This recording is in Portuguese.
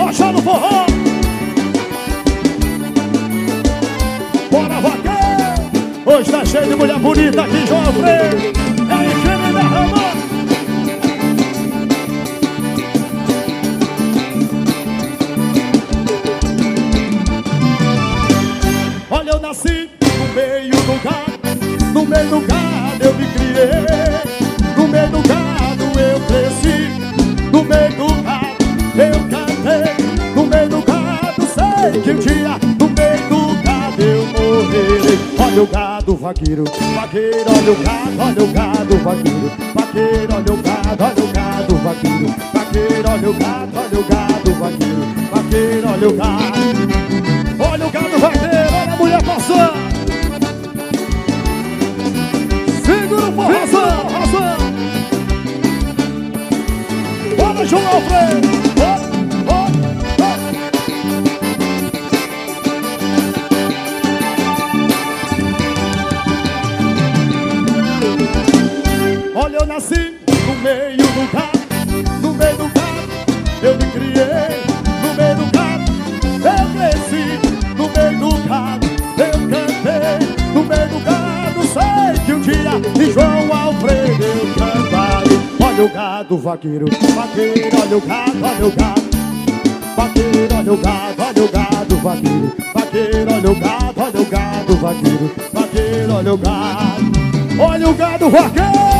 Rocha no forró. Bora, vaqueiro. Hoje tá cheio de mulher bonita aqui, João Alfredo. É a higiene da Rama. Olha, eu nasci no meio do gado. No meio do gado eu me criei. No meio do gado eu cresci. No meio do gado eu cantei. No meio do gado sei que um dia no meio do gado eu morrerei. Olha o gado, vaqueiro, vaqueiro, olha o gado, olha o gado, vaqueiro, vaqueiro, olha o gado, olha o gado, vaqueiro, vaqueiro, olha o gado, olha o gado, vaqueiro, vaqueiro, olha o gado. Olha o gado, vaqueiro, olha a mulher passando. Segura o forrozão, forrozão. Bora, João Alfredo. Olha, eu nasci no meio do gado. No meio do gado eu me criei. No meio do gado eu cresci. No meio do gado eu cantei. No meio do gado sei que um dia de João Alfredo eu cantarei. Olha o gado, vaqueiro, vaqueiro, olha o gado, olha o gado. Vaqueiro, olha o gado, olha o gado, vaqueiro. Vaqueiro, olha o gado, olha o gado, vaqueiro. Vaqueiro, olha o gado. Olha o gado, vaqueiro.